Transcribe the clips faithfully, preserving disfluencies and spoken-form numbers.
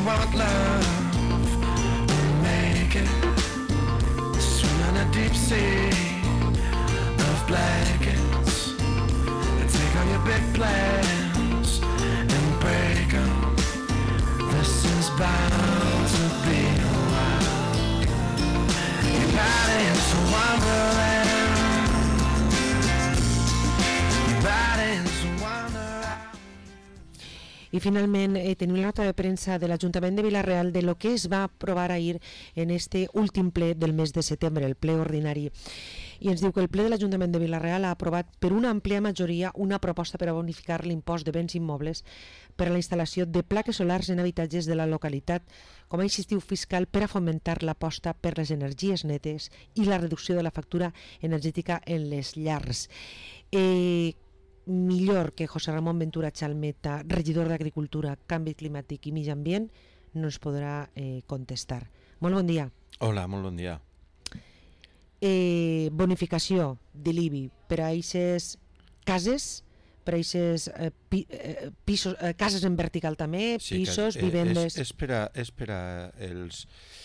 want love, make it. Swim in a deep sea of blankets. Take all your big plans and break them. This is bound to be a while. Your body is a wonderland. Your body is a wonderland. I finalment eh, tenim una nota de premsa de l'Ajuntament de Vila-real de lo que es va aprovar ahir en este últim ple del mes de setembre, el ple ordinari. I ens diu que el ple de l'Ajuntament de Vila-real ha aprovat per una àmplia majoria una proposta per a bonificar l'impost de béns immobles per a la instal·lació de plaques solars en habitatges de la localitat com a incentiu fiscal per a fomentar l'aposta per les energies netes i la reducció de la factura energètica en les llars. Eh, millor que José Ramón Ventura Chalmeta, regidor d'Agricultura, Canvi Climàtic i Medi Ambient, no ens podrà eh, contestar. Molt bon dia. Hola, molt bon dia. Eh, bonificació de l'I B I per a aquestes cases, per a aquestes eh, pi, eh, pisos, eh, cases en vertical també, sí, pisos, que, eh, vivendes... És, és, per a, és per a els,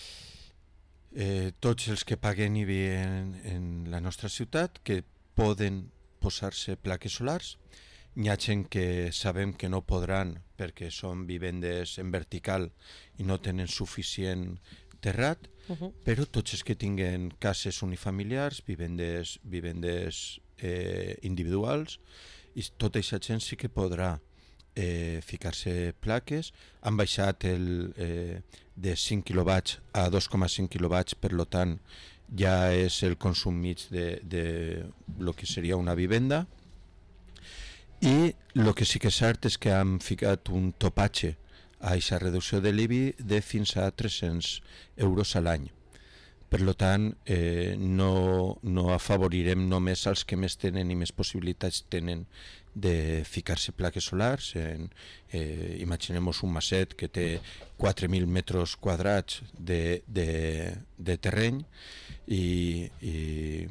eh, tots els que paguen I B I en, en la nostra ciutat, que poden posar-se plaques solars. N'hi ha gent que sabem que no podran perquè són vivendes en vertical i no tenen suficient terrat, uh-huh. però tots els que tinguen cases unifamiliars, vivendes, vivendes eh, individuals, i tota aquesta gent sí que podrà eh, ficar-se plaques. Han baixat el, eh, de cinc quilowatts a dos coma cinc quilowatts, per lo tant ja és el consum mig de, de lo que seria una vivenda. I el que sí que és cert és que han ficat un topatge a aquesta reducció de l'I B I de fins a tres-cents euros a l'any. Per tant, eh, no, no afavorirem només els que més tenen i més possibilitats tenen de ficar-se plaques solars. En, eh, imaginem-nos un maset que té quatre mil metres quadrats de, de, de terreny i, i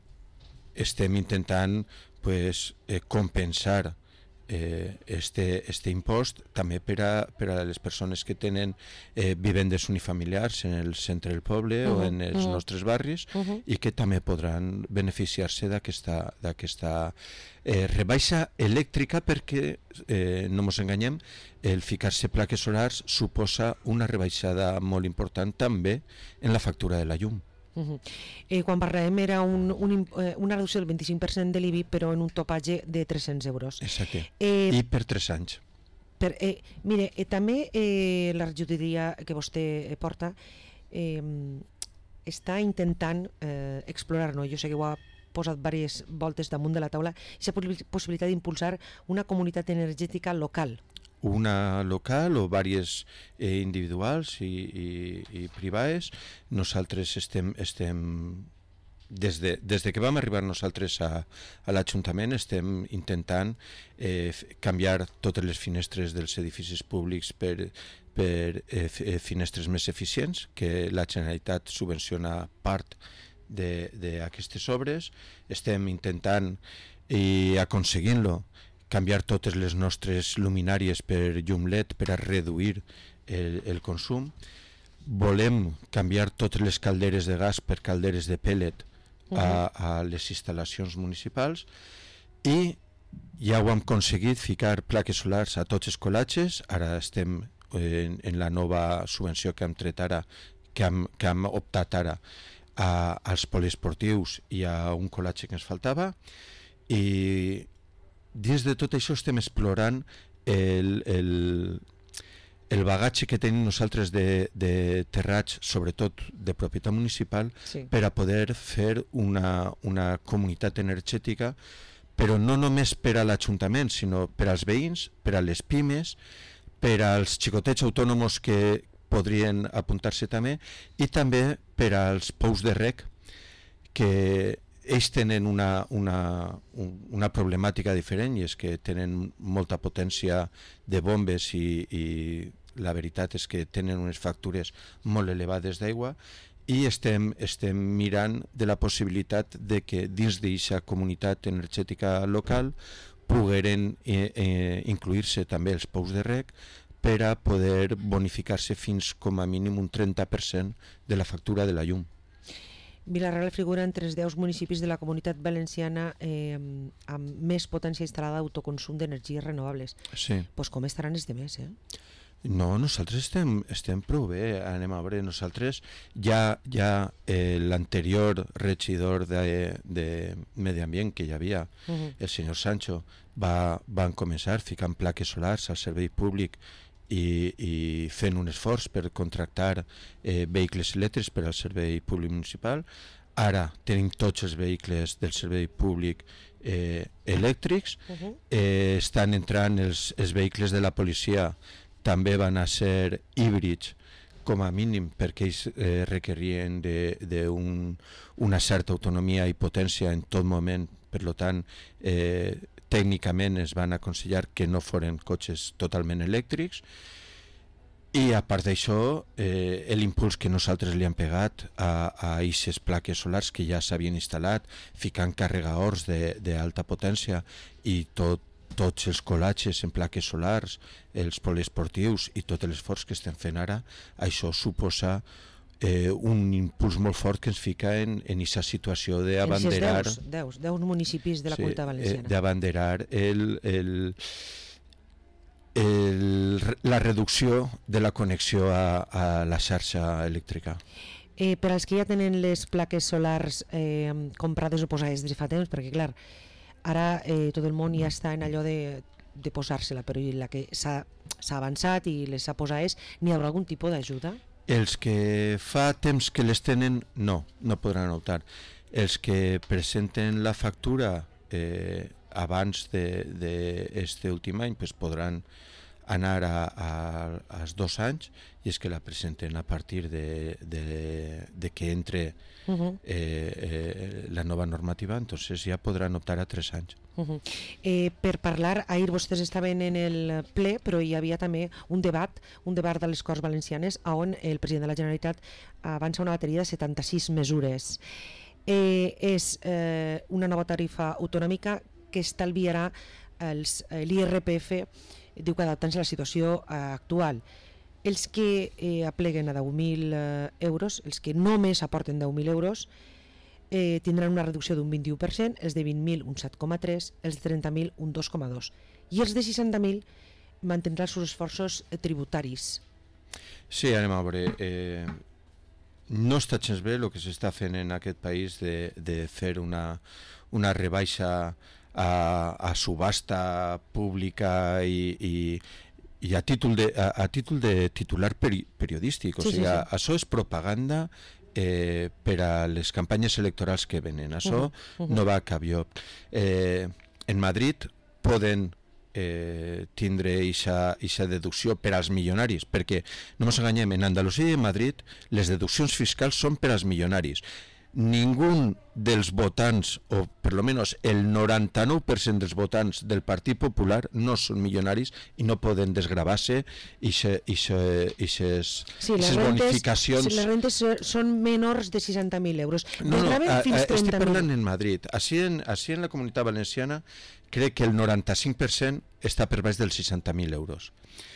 estem intentant pues, eh, compensar eh, este, este impost també per a, per a les persones que tenen eh, vivendes unifamiliars en el centre del poble uh-huh, o en els uh-huh. nostres barris uh-huh. i que també podran beneficiar-se d'aquesta d'aquesta eh, rebaixa elèctrica, perquè eh, no ens enganyem, el ficar-se plaques solars suposa una rebaixada molt important també en la factura de la llum. Uh-huh. eh, quan parlàvem era un, un, eh, una reducció del vint-i-cinc per cent de l'I B I, però en un topatge de tres-cents euros. Exacte, eh, i per tres anys. Per, eh, mire, eh, també eh, la regidoria que vostè porta eh, està intentant eh, explorar, no? Jo sé que ho ha posat diverses voltes damunt de la taula, aquesta possibilitat d'impulsar una comunitat energètica local. Una local o diverses eh, individuals i, i, i privades. Nosaltres estem, estem des, de, des de que vam arribar nosaltres a, a l'Ajuntament estem intentant eh, canviar totes les finestres dels edificis públics per, per eh, finestres més eficients, que la Generalitat subvenciona part d'aquestes obres. Estem intentant i aconseguint-lo canviar totes les nostres luminàries per llum L E D per a reduir el, el consum. Volem canviar totes les calderes de gas per calderes de pellet a, a les instal·lacions municipals, i ja ho hem aconseguit, ficar plaques solars a tots els col·latges. Ara estem en, en la nova subvenció que hem tret ara, que hem, que hem optat ara a, als poliesportius i a un col·latge que ens faltava. I dins de tot això estem explorant el, el, el bagatge que tenim nosaltres de, de terrats, sobretot de propietat municipal, sí. per a poder fer una, una comunitat energètica, però no només per a l'Ajuntament, sinó per als veïns, per a les pimes, per als xicotets autònoms que podrien apuntar-se també, i també per als pous de rec, que ells tenen una, una, una problemàtica diferent, i és que tenen molta potència de bombes i, i la veritat és que tenen unes factures molt elevades d'aigua, i estem, estem mirant de la possibilitat de que dins d'aquesta comunitat energètica local pogueren eh, eh, incluir-se també els pous de rec per a poder bonificar-se fins com a mínim un trenta per cent de la factura de la llum. Vila-real figura entre els deu municipis de la Comunitat Valenciana eh, amb més potència instal·lada d'autoconsum d'energies renovables. Sí. Pues com estaran els demés, eh? No, nosaltres estem, estem prou bé, anem a veure, nosaltres ja, ja eh, l'anterior regidor de, de Medi Ambient que hi havia, uh-huh. el senyor Sancho, va, van començar ficant plaques solars al servei públic i, i fent un esforç per contractar eh, vehicles elèctrics per al servei públic municipal. Ara tenim tots els vehicles del servei públic eh, elèctrics, uh-huh. eh, estan entrant els, els vehicles de la policia, també van a ser híbrids com a mínim perquè ells eh, requerien d'una un, certa autonomia i potència en tot moment, per tant eh, tècnicament es van aconsellar que no foren cotxes totalment elèctrics. I a part d'això, eh, l'impuls que nosaltres li hem pegat a aquestes plaques solars que ja s'havien instal·lat, ficant carregadors d'alta potència i tot, tots els colatges en plaques solars, els poliesportius i tot l'esforç que estem fent ara, això suposa eh, un impuls molt fort que ens fica en aquesta situació d'abanderar... deu municipis de la sí, Comunitat Valenciana. Eh, d'abanderar el... el El, la reducció de la connexió a, a la xarxa elèctrica. Eh, per als que ja tenen les plaques solars eh, comprades o posades des de fa temps, perquè clar, ara eh, tot el món ja està en allò de, de posar-se-la, però la que s'ha avançat i les ha posades, n'hi haurà algun tipus d'ajuda? Els que fa temps que les tenen, no, no podran optar. Els que presenten la factura eh, abans d'aquest últim any pues podran anar a, a, als dos anys i és que la presenten a partir de, de, de que entre uh-huh. eh, eh, la nova normativa, entonces ja podran optar a tres anys. Uh-huh. eh, per parlar, ahir vostès estaven en el ple, però hi havia també un debat, un debat de les Corts Valencianes on el president de la Generalitat avança una bateria de setanta-sis mesures. Eh, és eh, una nova tarifa autonòmica que estalviarà l'I R P F, diu que adaptant-se a la situació eh, actual. Els que eh, apleguen a deu mil eh, euros, els que només aporten deu mil euros, eh, tindran una reducció d'un vint-i-u per cent, els de vint mil un set coma tres, els de trenta mil un dos coma dos. I els de seixanta mil mantindran els seus esforços eh, tributaris. Sí, anem a veure... Eh... No està gens bé el que s'està fent en aquest país de, de fer una, una rebaixa a, a subhasta pública i, i, i a, títol de, a, a títol de titular peri, periodístic. O sí, sigui, sí, sí. Això és propaganda eh, per a les campanyes electorals que venen. Això uh-huh, uh-huh. no va a cap lloc. Eh, en Madrid poden Eh, tindre aquesta deducció per als milionaris, perquè no ens enganyem, en Andalusia i en Madrid les deduccions fiscals són per als milionaris. Ningú dels votants, o per lo menos el noranta-nou per cent dels votants del Partit Popular no són milionaris i no poden desgravar-se i aquestes sí, bonificacions. Si les rentes són menors de seixanta mil euros. No, no, a, a, estic parlant en Madrid. Així en, així en la Comunitat Valenciana crec que el noranta-cinc per cent està per baix dels seixanta mil euros.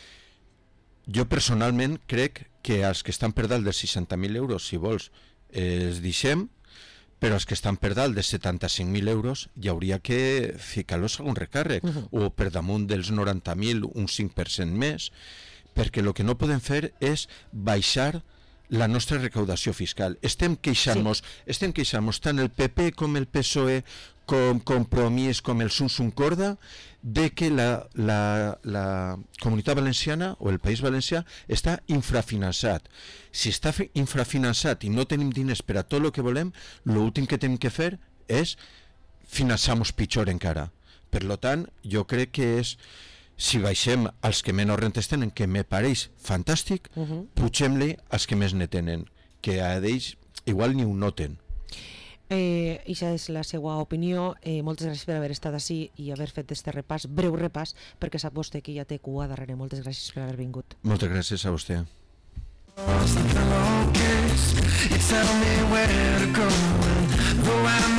Jo personalment crec que els que estan per dalt dels seixanta mil euros, si vols, els deixem, però els que estan per dalt de setanta-cinc mil euros hi hauria que ficar-los a un recàrrec, uh-huh. o per damunt dels noranta mil un cinc per cent més, perquè el que no podem fer és baixar la nostra recaudació fiscal. Estem queixant-nos, sí. estem queixant-nos tant el P P com el P S O E, com Compromís, com el Sun Sun Corda, de que la, la, la Comunitat Valenciana o el País Valencià està infrafinançat. Si està infrafinançat i no tenim diners per a tot el que volem, l'últim que tenim que fer és finançar-nos pitjor encara. Per tant, jo crec que és, si baixem als que menys rentes tenen, que me pareix fantàstic, uh-huh. pugem-li als que més ne tenen, que a d'ells igual ni ho noten. Eh, Ixa és la seva opinió. Eh, moltes gràcies per haver estat així i haver fet este repàs, breu repàs, perquè sap vostè que ja té cua darrere. Moltes gràcies per haver vingut. Moltes gràcies a vostè.